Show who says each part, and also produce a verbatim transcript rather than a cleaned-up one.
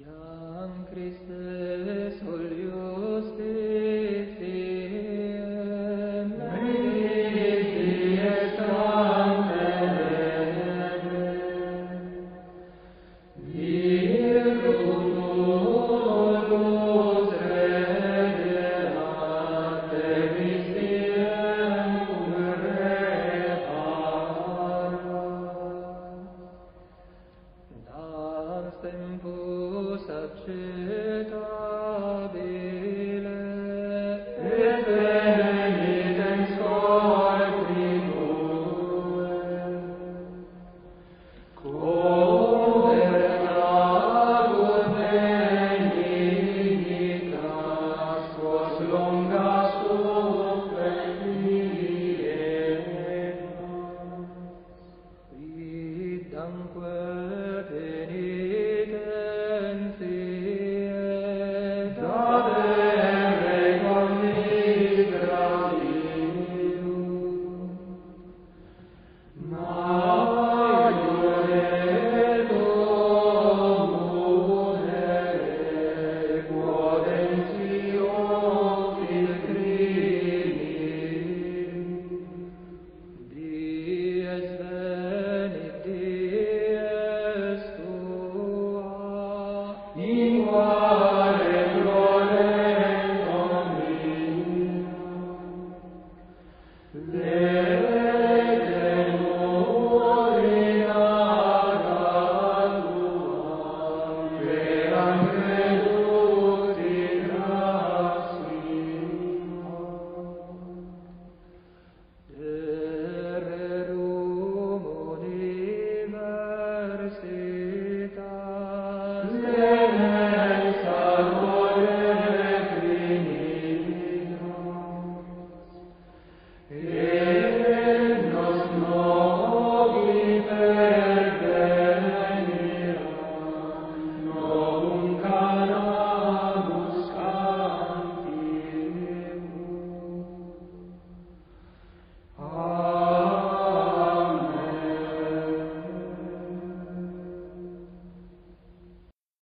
Speaker 1: Iam Christe solius ficiem, meditis tangere, virtutus redeat Christiem cum reparat. Dans tempus accetabile et penitens corpore, convertatur benignitas quos longas suppliemus, quidamque penitentiae davere commiseravit, maiore communere quodentio pilgrimim, dies venit dies tua,